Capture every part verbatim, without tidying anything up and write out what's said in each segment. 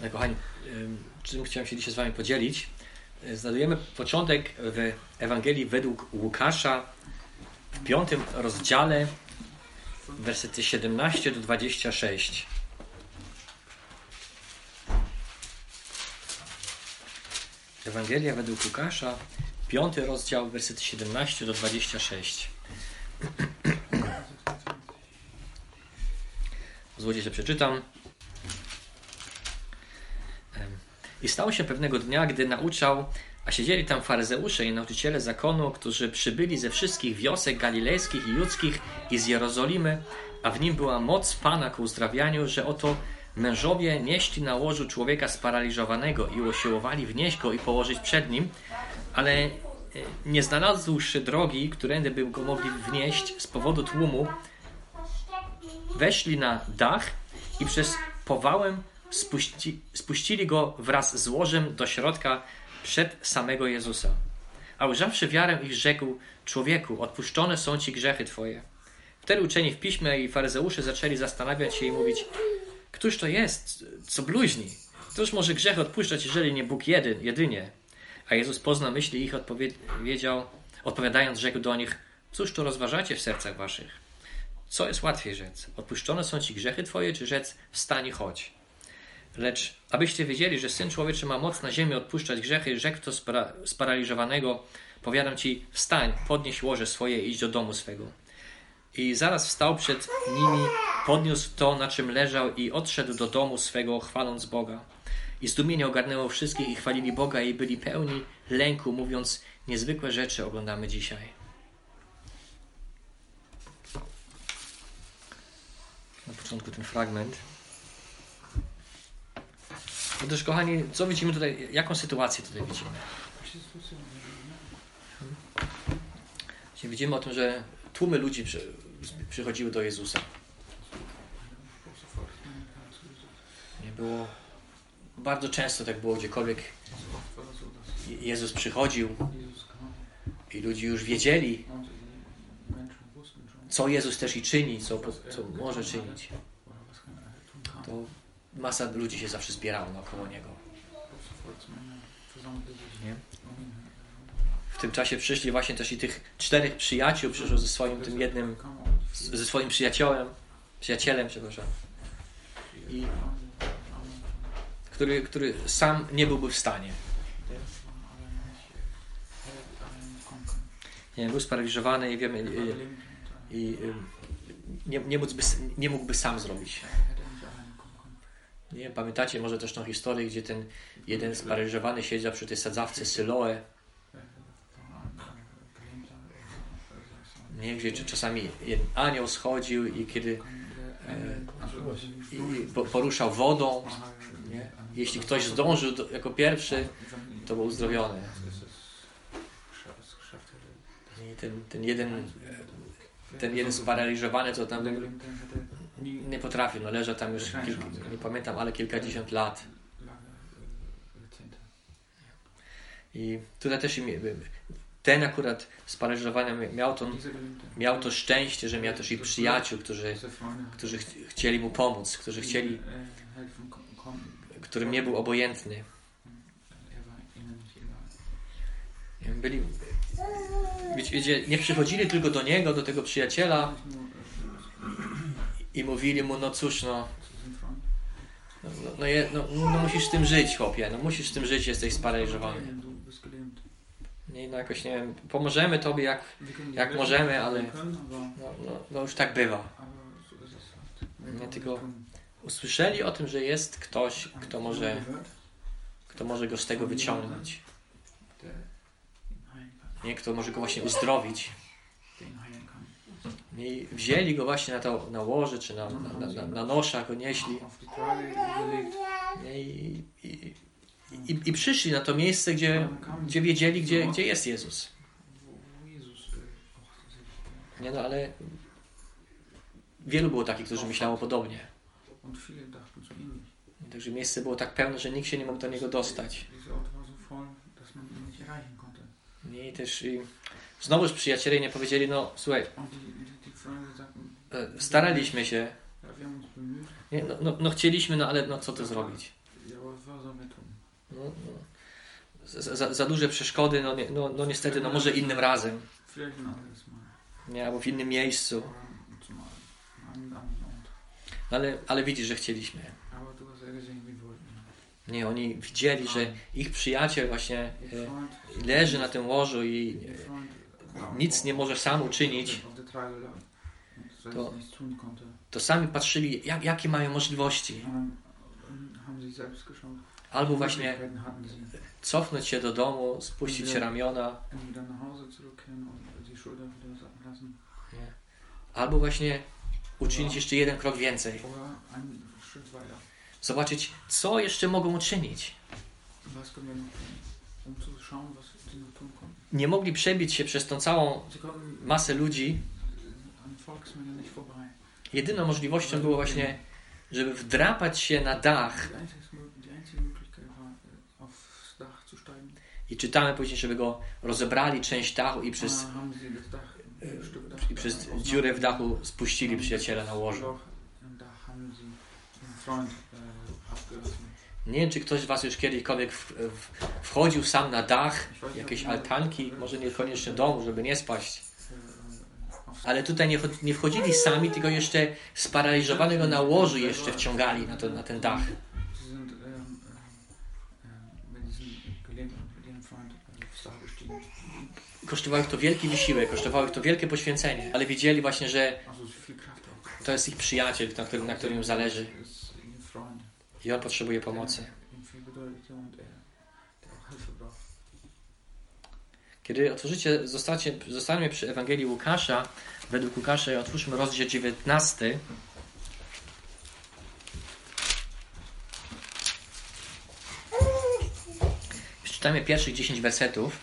No, kochani, czym chciałem się dzisiaj z wami podzielić? Znajdujemy początek w Ewangelii według Łukasza w piątym rozdziale, wersety siedemnaście do dwudziestego szóstego. Ewangelia według Łukasza, piąty rozdział, wersety siedemnaście do dwudziestego szóstego. Pozwólcie, że przeczytam. I stało się pewnego dnia, gdy nauczał, a siedzieli tam faryzeusze i nauczyciele zakonu, którzy przybyli ze wszystkich wiosek galilejskich i judzkich i z Jerozolimy, a w nim była moc Pana ku uzdrawianiu, że oto mężowie nieśli na łożu człowieka sparaliżowanego i usiłowali wnieść go i położyć przed nim, ale nie znalazłszy drogi, którędy by go mogli wnieść z powodu tłumu, weszli na dach i przez powałę Spuści, spuścili go wraz z łożem do środka przed samego Jezusa. A ujrzawszy wiarę ich, rzekł: człowieku, odpuszczone są ci grzechy twoje. Wtedy uczeni w piśmie i faryzeusze zaczęli zastanawiać się i mówić: któż to jest, co bluźni? Któż może grzech odpuszczać, jeżeli nie Bóg jeden, jedynie? A Jezus poznał myśli ich, odpowiedział, odpowiadając, rzekł do nich: cóż to rozważacie w sercach waszych? Co jest łatwiej rzec? Odpuszczone są ci grzechy twoje, czy rzec: wstań i chodź? Lecz abyście wiedzieli, że Syn Człowieczy ma moc na ziemi odpuszczać grzechy, rzekł to spara- sparaliżowanego: powiadam ci, wstań, podnieś łoże swoje i idź do domu swego. I zaraz wstał przed nimi, podniósł to, na czym leżał i odszedł do domu swego, chwaląc Boga. I zdumienie ogarnęło wszystkich i chwalili Boga i byli pełni lęku, mówiąc: niezwykłe rzeczy oglądamy dzisiaj. Na początku ten fragment. No też, kochani, co widzimy tutaj, jaką sytuację tutaj widzimy? Widzimy o tym, że tłumy ludzi przy, przychodziły do Jezusa. Nie było, bardzo często tak było, gdziekolwiek Jezus przychodził i ludzie już wiedzieli, co Jezus też i czyni, co, co może czynić. To masa ludzi się zawsze zbierało naokoło Niego. Nie? W tym czasie przyszli właśnie też i tych czterech przyjaciół, przyszło ze swoim tym jednym, ze swoim przyjacielem, przyjacielem, przepraszam, i który, który sam nie byłby w stanie. Nie, był sparaliżowany i wiemy, i, i nie, nie, mógłby, nie mógłby sam zrobić. Nie, pamiętacie może też tą historię, gdzie ten jeden sparaliżowany siedział przy tej sadzawce Syloe. Nie, gdzie czasami jeden anioł schodził i kiedy e, i poruszał wodą, nie? Jeśli ktoś zdążył do, jako pierwszy, to był uzdrowiony. I ten, ten jeden ten jeden sparaliżowany, co tam nie potrafił, no leżał tam już kilka, nie pamiętam, ale kilkadziesiąt lat. I tutaj też ten akurat sparaliżowany miał to, miał to szczęście, że miał też i przyjaciół, którzy, którzy ch- chcieli mu pomóc, którzy chcieli, którym nie był obojętny. Byli, wiecie, nie przychodzili tylko do niego, do tego przyjaciela i mówili mu: no cóż, no no, no, je, no, no musisz z tym żyć, chłopie, no musisz z tym żyć, jesteś sparaliżowany. Nie, no jakoś, nie wiem, pomożemy tobie jak, jak możemy, ale no, no, no już tak bywa. Nie, tylko usłyszeli o tym, że jest ktoś, kto może, kto może go z tego wyciągnąć. Nie, kto może go właśnie uzdrowić. I wzięli go właśnie na, to, na łoże, czy na, na, na, na nosza go nieśli. I, i, i, I przyszli na to miejsce, gdzie, gdzie wiedzieli, gdzie, gdzie jest Jezus. Nie, no ale wielu było takich, którzy myślało podobnie. Także miejsce było tak pełne, że nikt się nie mógł do niego dostać. I też i znowuż przyjaciele nie powiedzieli: no słuchaj, staraliśmy się, nie, no, no, no chcieliśmy, no ale no co to zrobić? No, no. Za, za, za duże przeszkody, no, nie, no, no niestety, no może innym razem. Nie, albo w innym miejscu. Ale, ale widzisz, że chcieliśmy. Nie, oni widzieli, że ich przyjaciel właśnie e, leży na tym łożu i e, nic nie może sam uczynić. To, to sami patrzyli, jak, jakie mają możliwości. Albo właśnie cofnąć się do domu, spuścić ramiona. Nie. Albo właśnie uczynić jeszcze jeden krok więcej. Zobaczyć, co jeszcze mogą uczynić. Nie mogli przebić się przez tą całą masę ludzi. Jedyną możliwością było właśnie, żeby wdrapać się na dach. I czytamy później, żeby go rozebrali część dachu i przez, i przez dziurę w dachu spuścili przyjaciela na łożu. Nie wiem, czy ktoś z was już kiedykolwiek w, w, wchodził sam na dach jakiejś altanki, może niekoniecznie domu, żeby nie spaść. Ale tutaj nie, nie wchodzili sami, tylko jeszcze sparaliżowanego na łożu jeszcze wciągali na, to, na ten dach. Kosztowało ich to wielki wysiłek, kosztowało ich to wielkie poświęcenie, ale wiedzieli właśnie, że to jest ich przyjaciel, na którym, na którym zależy. I on potrzebuje pomocy. Kiedy otworzycie, zostacie, zostaniemy przy Ewangelii Łukasza, według Łukasza, otwórzmy rozdział dziewiętnasty. Czytamy pierwszych dziesięć wersetów.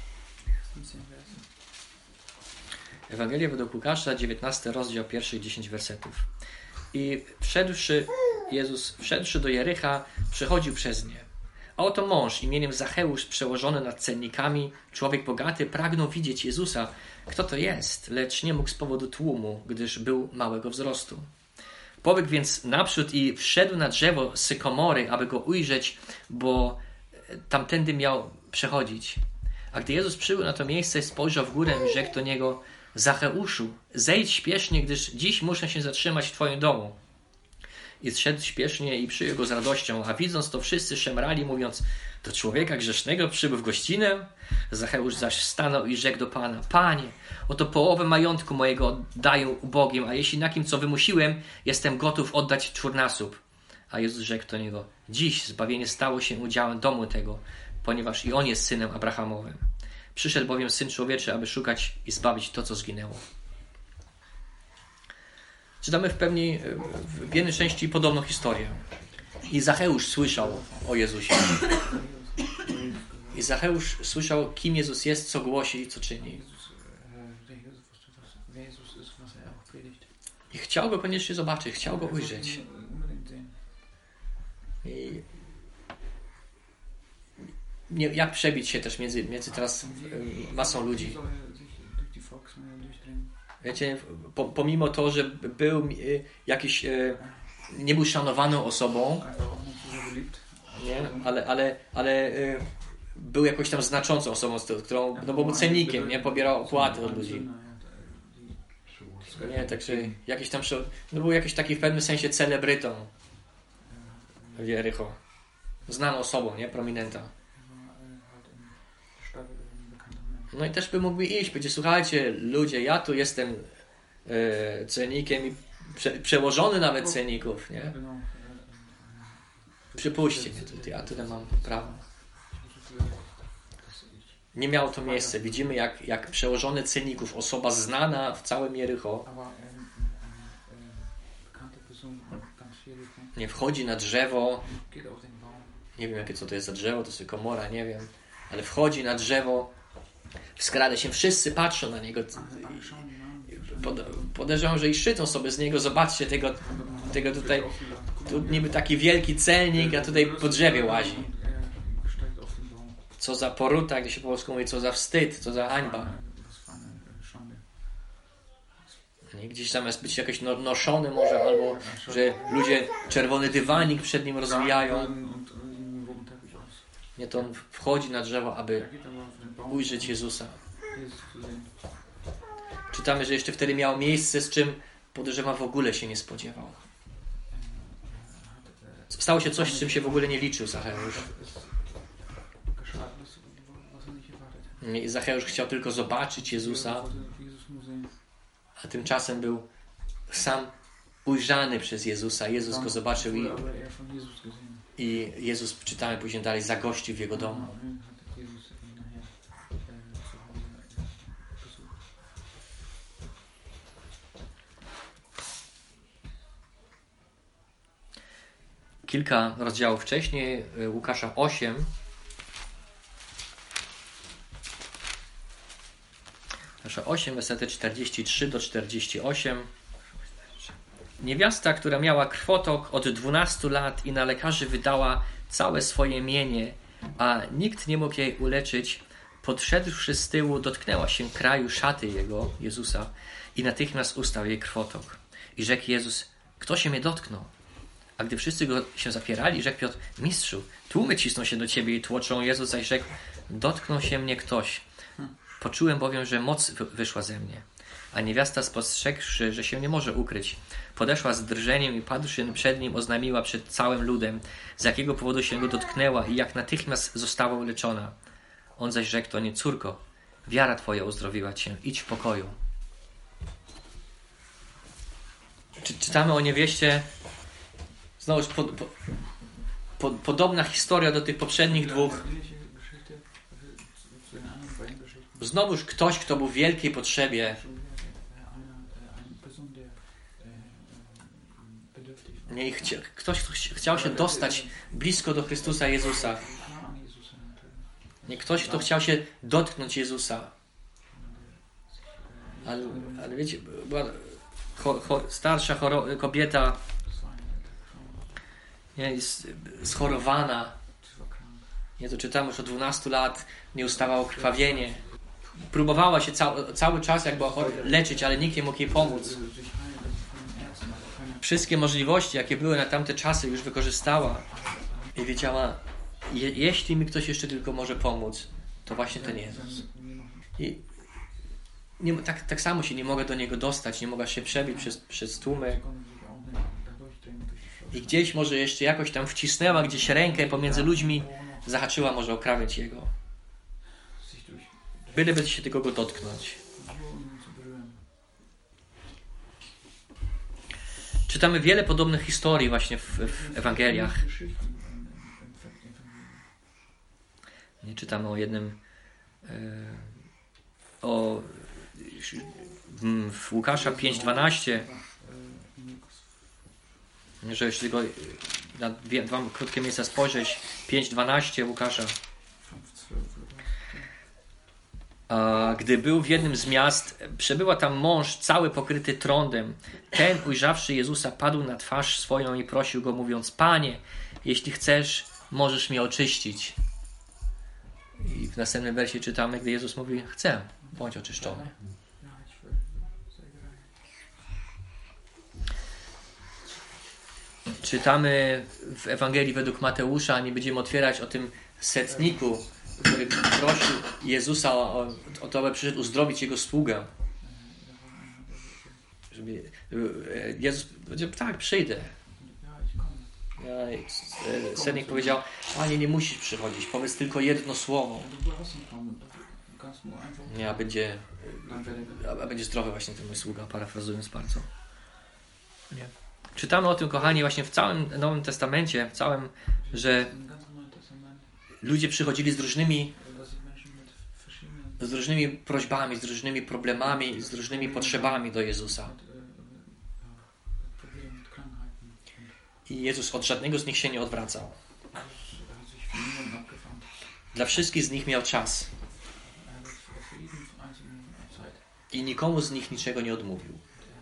Ewangelia według Łukasza, dziewiętnasty rozdział, pierwszych dziesięć wersetów. I wszedłszy, Jezus, wszedłszy do Jericha, przechodził przez nie. A oto mąż imieniem Zacheusz, przełożony nad celnikami, człowiek bogaty, pragnął widzieć Jezusa, kto to jest, lecz nie mógł z powodu tłumu, gdyż był małego wzrostu. Pobiegł więc naprzód i wszedł na drzewo sykomory, aby go ujrzeć, bo tamtędy miał przechodzić. A gdy Jezus przybył na to miejsce, spojrzał w górę i rzekł do niego: Zacheuszu, zejdź śpiesznie, gdyż dziś muszę się zatrzymać w twoim domu. I zszedł śpiesznie i przyjął go z radością, a widząc to wszyscy szemrali, mówiąc: do człowieka grzesznego przybył w gościnę? Zacheusz zaś stanął i rzekł do Pana: Panie, oto połowę majątku mojego oddaję ubogim, a jeśli na kim co wymusiłem, jestem gotów oddać czwórnasób. A Jezus rzekł do niego: dziś zbawienie stało się udziałem domu tego, ponieważ i on jest synem Abrahamowym. Przyszedł bowiem Syn Człowieczy, aby szukać i zbawić to, co zginęło. Czytamy w pewnej, w jednej części podobną historię. I Zacheusz słyszał o Jezusie. I Zacheusz słyszał, kim Jezus jest, co głosi i co czyni. I chciał go koniecznie zobaczyć, chciał go ujrzeć. I nie, jak przebić się też między, między teraz masą ludzi. Wiecie, po, pomimo to, że był jakiś, nie był szanowaną osobą, nie? Ale, ale, ale był jakąś tam znaczącą osobą, którą, no bo był cennikiem, nie? Pobierał opłaty od ludzi. Nie, także jakiś tam, no był jakiś taki w pewnym sensie celebrytą w Jericho. Znaną osobą, nie? Prominenta. No i też by mógłby iść, powiedzieć: słuchajcie, ludzie, ja tu jestem e, cennikiem i prze, przełożony nawet cenników, nie? Przypuśćcie mnie tutaj, ja tutaj mam prawo. Nie miało to miejsce. Widzimy, jak, jak przełożony cenników, osoba znana w całym Jericho, nie wchodzi na drzewo, nie wiem, jakie co to jest za drzewo, to jest komora, nie wiem, ale wchodzi na drzewo, wskrada się, wszyscy patrzą na niego. Podejrzewam, że i szczycą sobie z niego. Zobaczcie tego, tego tutaj, tu niby taki wielki celnik, a tutaj po drzewie łazi. Co za poruta, gdy się po polsku mówi, co za wstyd, co za hańba. Nie? Gdzieś zamiast być jakoś no, noszony może, albo że ludzie czerwony dywanik przed nim rozwijają. Nie, to on wchodzi na drzewo, aby ujrzeć Jezusa. Czytamy, że jeszcze wtedy miało miejsce, z czym podejrzewam w ogóle się nie spodziewał. Stało się coś, z czym się w ogóle nie liczył Zacheusz. Zacheusz chciał tylko zobaczyć Jezusa, a tymczasem był sam ujrzany przez Jezusa. Jezus go zobaczył i, i Jezus, czytamy później dalej, zagościł w jego domu. Kilka rozdziałów wcześniej, Łukasza osiem, Łukasza osiem, wersety czterdzieści trzy do czterdziestu ośmiu. Niewiasta, która miała krwotok od dwunastu lat i na lekarzy wydała całe swoje mienie, a nikt nie mógł jej uleczyć, podszedłszy z tyłu, dotknęła się kraju szaty jego, Jezusa, i natychmiast ustał jej krwotok. I rzekł Jezus: kto się mnie dotknął? A gdy wszyscy go się zapierali, rzekł Piotr: mistrzu, tłumy cisną się do ciebie i tłoczą. Jezus zaś rzekł: dotknął się mnie ktoś. Poczułem bowiem, że moc wyszła ze mnie. A niewiasta, spostrzegłszy, że się nie może ukryć, podeszła z drżeniem i padłszy przed nim, oznajmiła przed całym ludem, z jakiego powodu się go dotknęła i jak natychmiast została uleczona. On zaś rzekł do niej: córko, wiara twoja uzdrowiła cię, idź w pokoju. Czy, czytamy o niewieście. Znowuż po, po, po, podobna historia do tych poprzednich dwóch. Znowuż ktoś, kto był w wielkiej potrzebie. Nie, i chcia, ktoś, kto chciał się dostać blisko do Chrystusa Jezusa. Nie, ktoś, kto chciał się dotknąć Jezusa. Ale, ale wiecie, była cho, cho, starsza choro, kobieta, nie, jest schorowana. Nie, to czytamy już od dwunastu lat, nie ustawało krwawienie. Próbowała się cał, cały czas jak była chora leczyć, ale nikt nie mógł jej pomóc. Wszystkie możliwości, jakie były na tamte czasy, już wykorzystała. I wiedziała, je, jeśli mi ktoś jeszcze tylko może pomóc, to właśnie ten Jezus. I nie, tak, tak samo się nie mogę do Niego dostać, nie mogła się przebić przez, przez tłumy. I gdzieś może jeszcze jakoś tam wcisnęła gdzieś rękę pomiędzy ludźmi, zahaczyła może o krawędź Jego. Byleby się tylko Go dotknąć. Czytamy wiele podobnych historii właśnie w, w Ewangeliach. Nie czytamy o jednym e, o w, w Łukasza pięć dwanaście, że jeśli tylko na dwie, dwa krótkie miejsca spojrzeć, pięć dwanaście Łukasza. A gdy był w jednym z miast, przebyła tam mąż cały pokryty trądem. Ten, ujrzawszy Jezusa, padł na twarz swoją i prosił Go, mówiąc: Panie, jeśli chcesz, możesz mnie oczyścić. I w następnym wersie czytamy, gdy Jezus mówi: chcę, bądź oczyszczony. Czytamy w Ewangelii według Mateusza, nie będziemy otwierać, o tym setniku, który prosił Jezusa o, o to, aby przyszedł uzdrowić jego sługę. Żeby Jezus powiedział: tak, przyjdę. Setnik powiedział: Panie, nie musisz przychodzić, powiedz tylko jedno słowo. Nie, a będzie, a będzie zdrowy właśnie ten mój sługa, parafrazując bardzo. Nie. Czytamy o tym, kochani, właśnie w całym Nowym Testamencie, w całym, że ludzie przychodzili z różnymi z różnymi prośbami, z różnymi problemami, z różnymi potrzebami do Jezusa. I Jezus od żadnego z nich się nie odwracał. Dla wszystkich z nich miał czas. I nikomu z nich niczego nie odmówił.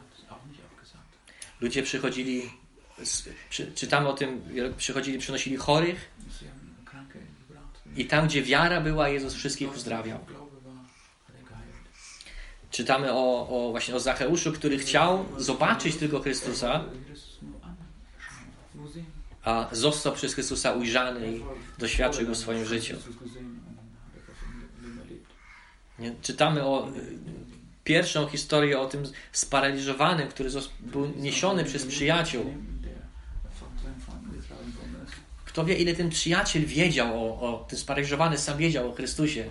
Ludzie przychodzili, przy, czytamy o tym, przychodzili, przynosili chorych i tam, gdzie wiara była, Jezus wszystkich uzdrawiał. Czytamy o, o właśnie o Zacheuszu, który chciał zobaczyć tylko Chrystusa, a został przez Chrystusa ujrzany i doświadczył go w swoim życiu. Nie? Czytamy o pierwszą historię o tym sparaliżowanym, który był niesiony przez przyjaciół. Kto wie, ile ten przyjaciel wiedział o, o ten sparaliżowany sam wiedział o Chrystusie.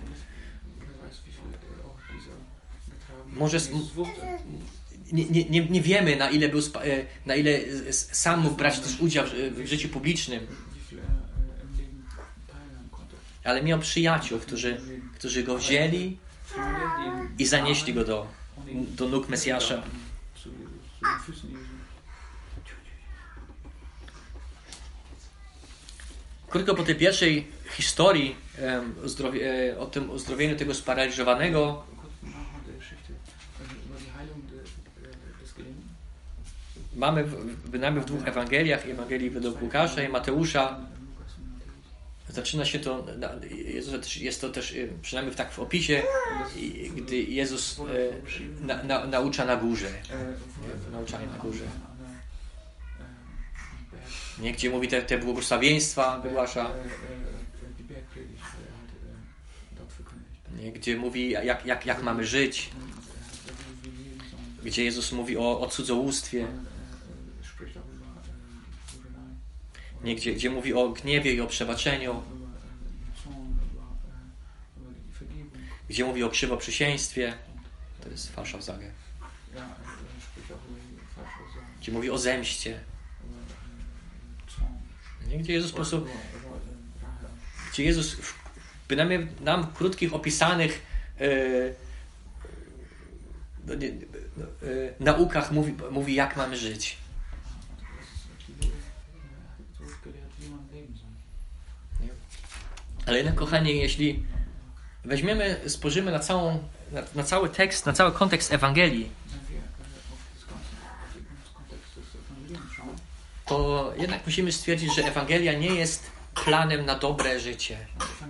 Może nie, nie, nie wiemy, na ile był, na ile sam mógł brać też udział w życiu publicznym. Ale miał przyjaciół, którzy, którzy go wzięli i zanieśli go do, do nóg Mesjasza. Krótko po tej pierwszej historii o tym uzdrowieniu tego sparaliżowanego mamy w, w dwóch Ewangeliach, Ewangelii według Łukasza i Mateusza. Zaczyna się to, jest to też przynajmniej tak w opisie, gdy Jezus na, na, naucza na górze. Nauczanie na górze. Nie, gdzie mówi te, te błogosławieństwa, wygłasza. Nie, gdzie mówi, jak, jak, jak mamy żyć. Gdzie Jezus mówi o, o cudzołóstwie. Nie, gdzie, gdzie mówi o gniewie i o przebaczeniu. Gdzie mówi o krzywoprzysięstwie. To jest Fałszawzage. Gdzie mówi o zemście. Nie, gdzie Jezus po prostu, gdzie Jezus w, bynajmniej nam krótkich opisanych yy, yy, naukach mówi, mówi, jak mamy żyć. Nie? Ale jednak, kochani, jeśli weźmiemy, spojrzymy na całą, na, na cały tekst, na cały kontekst Ewangelii, to jednak musimy stwierdzić, że Ewangelia nie jest planem na dobre życie.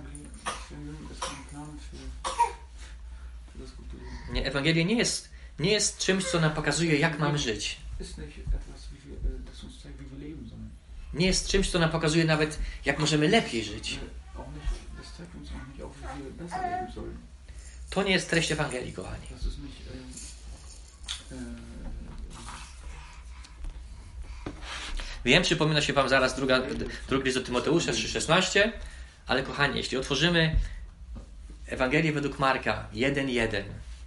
Nie, Ewangelia nie jest, nie jest czymś, co nam pokazuje, jak mamy żyć. Nie jest czymś, co nam pokazuje nawet, jak możemy lepiej żyć. To nie jest treść Ewangelii, kochani. Wiem, przypomina się wam zaraz druga, drugi list do Tymoteusza trzy szesnaście, ale kochani, jeśli otworzymy Ewangelię według Marka jeden jeden,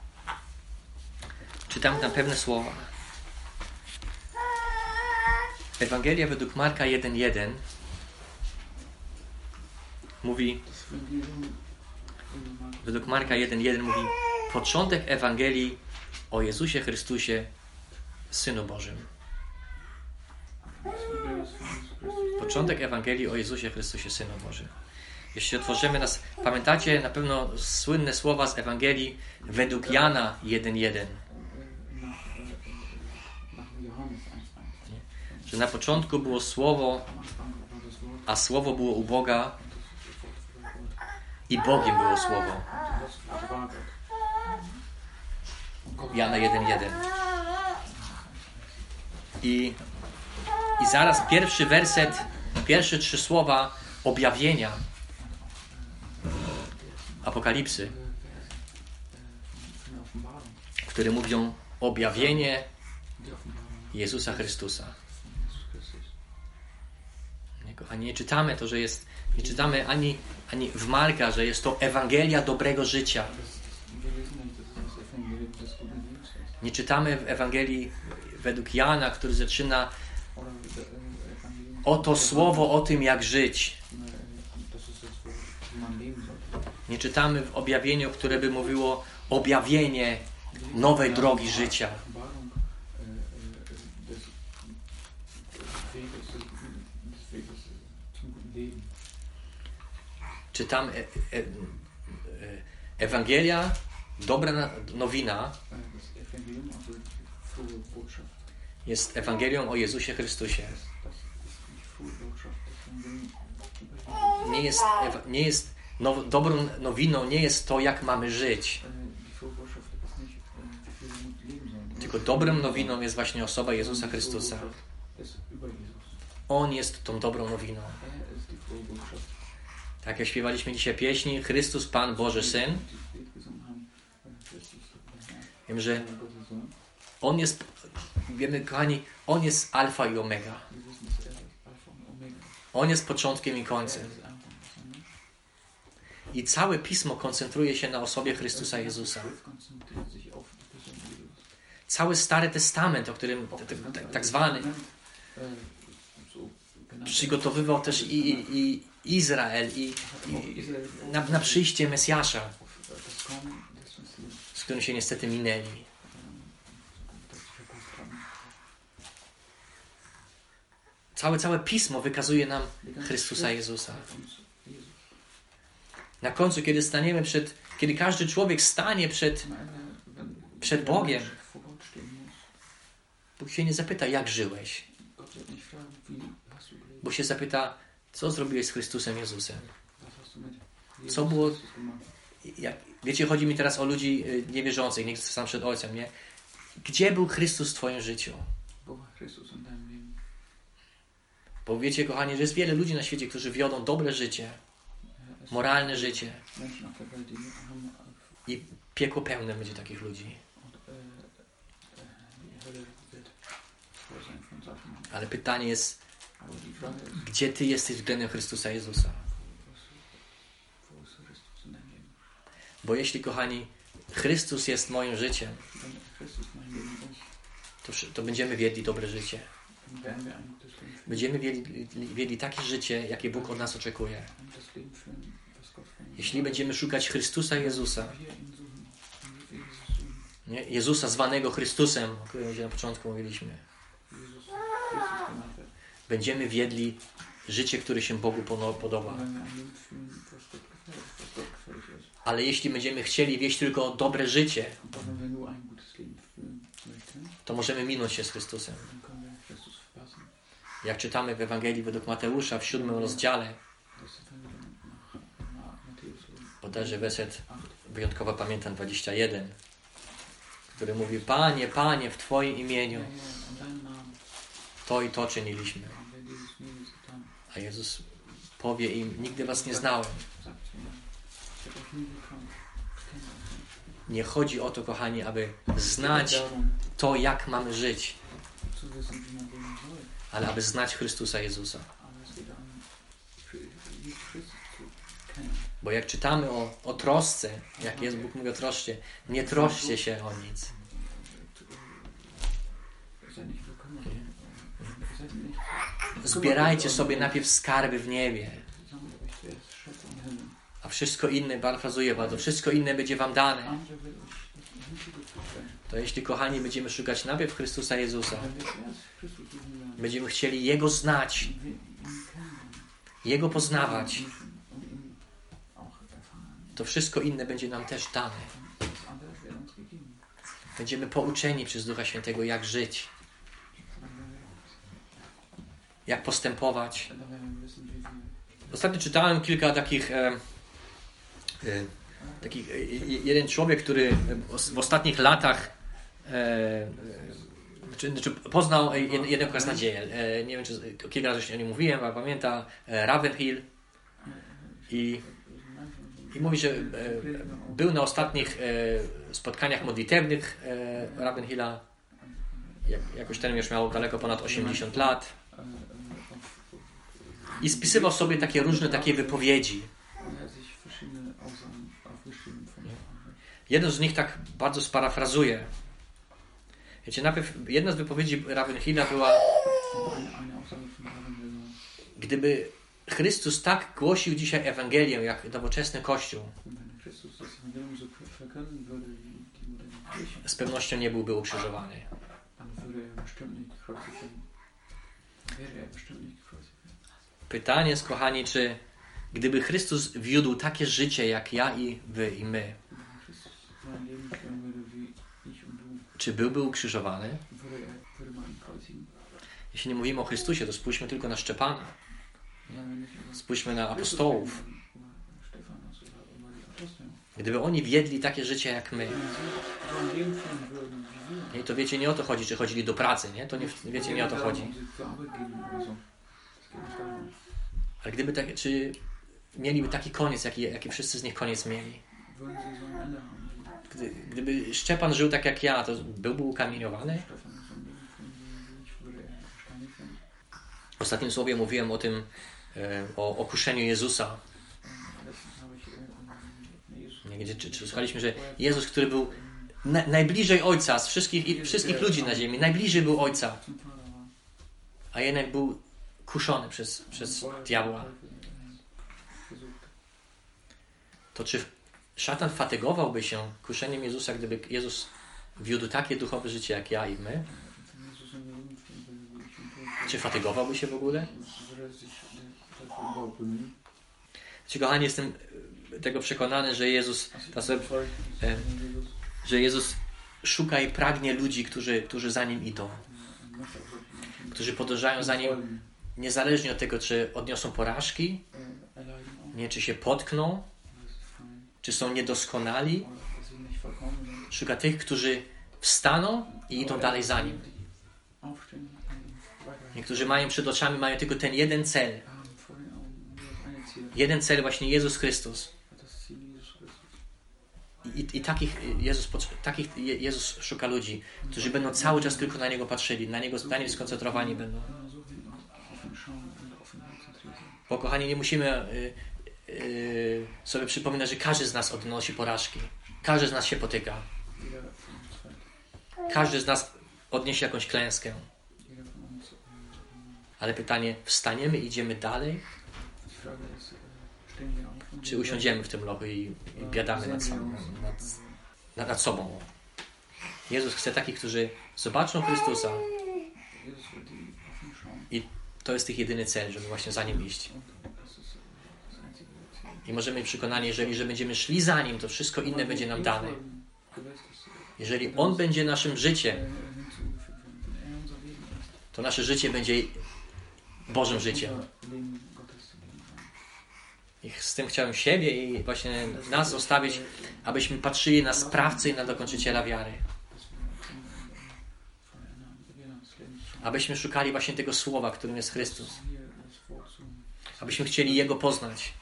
czytamy tam pewne słowa. Ewangelia według Marka jeden jeden mówi, według Marka jeden jeden mówi, początek Ewangelii o Jezusie Chrystusie, Synu Bożym. Początek Ewangelii o Jezusie Chrystusie, Synu Bożym. Jeśli otworzymy nas, pamiętacie na pewno słynne słowa z Ewangelii według Jana jeden jeden. Że na początku było Słowo, a Słowo było u Boga i Bogiem było Słowo. Jana jeden jeden. I, I zaraz pierwszy werset, pierwsze trzy słowa objawienia Apokalipsy, które mówią objawienie Jezusa Chrystusa. Nie, kochani, nie czytamy to, że jest, nie czytamy ani, ani w Marka, że jest to Ewangelia dobrego życia. Nie czytamy w Ewangelii według Jana, który zaczyna oto słowo o tym, jak żyć. Nie czytamy w objawieniu, które by mówiło objawienie nowej drogi życia. Czytamy e, e, Ewangelia, dobra nowina, jest Ewangelią o Jezusie Chrystusie. Nie jest, nie jest now, dobrą nowiną, nie jest to, jak mamy żyć. Tylko dobrą nowiną jest właśnie osoba Jezusa Chrystusa. On jest tą dobrą nowiną. Tak jak śpiewaliśmy dzisiaj pieśni, Chrystus Pan Boży Syn. Wiem, że On jest, wiemy kochani, On jest alfa i omega. On jest początkiem i końcem. I całe Pismo koncentruje się na osobie Chrystusa Jezusa. Cały Stary Testament, o którym tak, tak zwany przygotowywał też i, i, i Izrael i, i na, na przyjście Mesjasza, z którym się niestety minęli. Całe, całe Pismo wykazuje nam Chrystusa Jezusa. Na końcu, kiedy staniemy przed, kiedy każdy człowiek stanie przed, przed Bogiem, Bóg się nie zapyta, jak żyłeś. Bóg się zapyta, co zrobiłeś z Chrystusem Jezusem. Co było... Jak, wiecie, chodzi mi teraz o ludzi niewierzących, niech sam przed Ojcem, nie? Gdzie był Chrystus w twoim życiu? Bo wiecie, kochani, że jest wiele ludzi na świecie, którzy wiodą dobre życie, moralne życie. I piekło pełne będzie takich ludzi. Ale pytanie jest, gdzie ty jesteś względem Chrystusa Jezusa? Bo jeśli, kochani, Chrystus jest moim życiem, to, to będziemy wiedli dobre życie. Będziemy wiedli, wiedli takie życie, jakie Bóg od nas oczekuje. Jeśli będziemy szukać Chrystusa Jezusa, nie? Jezusa zwanego Chrystusem, o którym na początku mówiliśmy, będziemy wiedli życie, które się Bogu podoba. Ale jeśli będziemy chcieli wieść tylko dobre życie, to możemy minąć się z Chrystusem. Jak czytamy w Ewangelii według Mateusza w siódmym rozdziale, bodajże werset wyjątkowo pamiętam dwadzieścia jeden, który mówi: Panie, Panie, w Twoim imieniu to i to czyniliśmy. A Jezus powie im: nigdy was nie znałem. Nie chodzi o to, kochani, aby znać to, jak mamy żyć, ale aby znać Chrystusa Jezusa. Bo jak czytamy o, o trosce, jak jest Bóg mówi o troszcie, nie troszcie się o nic. Zbierajcie sobie najpierw skarby w niebie, a wszystko inne, parafrazuję bardzo, wszystko inne będzie wam dane. To jeśli, kochani, będziemy szukać najpierw Chrystusa Jezusa, będziemy chcieli Jego znać, Jego poznawać, to wszystko inne będzie nam też dane. Będziemy pouczeni przez Ducha Świętego, jak żyć, jak postępować. Ostatnio czytałem kilka takich, e, e, takich e, jeden człowiek, który w ostatnich latach e, czy, czy poznał jednego kaznodzieję. E, nie wiem, czy kilka razy już o nim mówiłem, ale pamięta e, Ravenhill i, i mówi, że e, był na ostatnich e, spotkaniach modlitewnych e, Ravenhilla. Jak, jakoś ten już miał daleko ponad osiemdziesiąt lat. I spisywał sobie takie różne takie wypowiedzi. Jeden z nich tak bardzo sparafrazuje. Wiecie, najpierw jedna z wypowiedzi Ravenhilla była: gdyby Chrystus tak głosił dzisiaj Ewangelię, jak nowoczesny Kościół, z pewnością nie byłby ukrzyżowany. Pytanie jest, kochani, czy gdyby Chrystus wiódł takie życie, jak ja i wy i my, czy byłby ukrzyżowany? Jeśli nie mówimy o Chrystusie, to spójrzmy tylko na Szczepana. Spójrzmy na apostołów. Gdyby oni wiedli takie życie jak my, I to wiecie, nie o to chodzi, czy chodzili do pracy, nie? To nie, wiecie, nie o to chodzi. Ale gdyby tak, czy mieliby taki koniec, jaki, jaki wszyscy z nich koniec mieli. Gdy, gdyby Szczepan żył tak jak ja, to byłby ukamieniowany? W ostatnim słowie mówiłem o tym, o okuszeniu Jezusa. Gdzie, czy, czy słuchaliśmy, że Jezus, który był na, najbliżej Ojca z wszystkich, i, wszystkich ludzi na ziemi, najbliżej był Ojca, a jednak był kuszony przez, przez diabła. To czy szatan fatygowałby się kuszeniem Jezusa, gdyby Jezus wiódł takie duchowe życie jak ja i my? Czy fatygowałby się w ogóle? Czy, kochani, jestem tego przekonany, że Jezus, sobie, e, że Jezus szuka i pragnie ludzi, którzy, którzy za Nim idą. Którzy podążają za Nim niezależnie od tego, czy odniosą porażki, nie, czy się potkną, czy są niedoskonali. Szuka tych, którzy wstaną i idą dalej za Nim. Niektórzy mają przed oczami, mają tylko ten jeden cel. Jeden cel, właśnie Jezus Chrystus. I, i takich, Jezus, takich Jezus szuka ludzi, którzy będą cały czas tylko na Niego patrzyli, na Niego, na Nim skoncentrowani będą. Bo, kochani, nie musimy y, y, sobie przypominać, że każdy z nas odnosi porażki. Każdy z nas się potyka. Każdy z nas odniesie jakąś klęskę. Ale pytanie, wstaniemy i idziemy dalej? Czy usiądziemy w tym lochu i, i biadamy nad, sam, nad, nad sobą? Jezus chce takich, którzy zobaczą Chrystusa i to jest ich jedyny cel, żeby właśnie za Nim iść. I możemy mieć przekonanie, jeżeli że będziemy szli za Nim, to wszystko inne będzie nam dane. Jeżeli On będzie naszym życiem, to nasze życie będzie Bożym życiem. I z tym chciałem siebie i właśnie nas zostawić, abyśmy patrzyli na sprawcę i na dokończyciela wiary. Abyśmy szukali właśnie tego słowa, którym jest Chrystus. Abyśmy chcieli Jego poznać.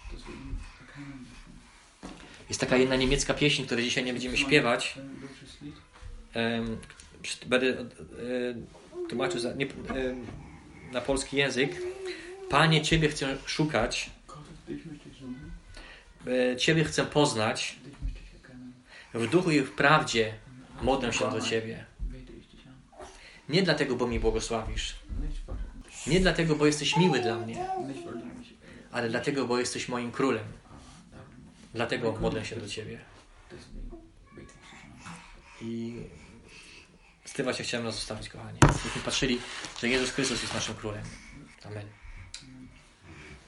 Jest taka jedna niemiecka pieśń, której dzisiaj nie będziemy śpiewać. Um, będę um, tłumaczył za, nie, um, na polski język. Panie, Ciebie chcę szukać. Ciebie chcę poznać. W duchu i w prawdzie modlę się do Ciebie. Nie dlatego, bo mi błogosławisz. Nie dlatego, bo jesteś miły dla mnie. Ale dlatego, bo jesteś moim królem. Dlatego modlę się do Ciebie. I z tym właśnie chciałem nas zostawić, kochani. Byśmy patrzyli, że Jezus Chrystus jest naszym królem. Amen.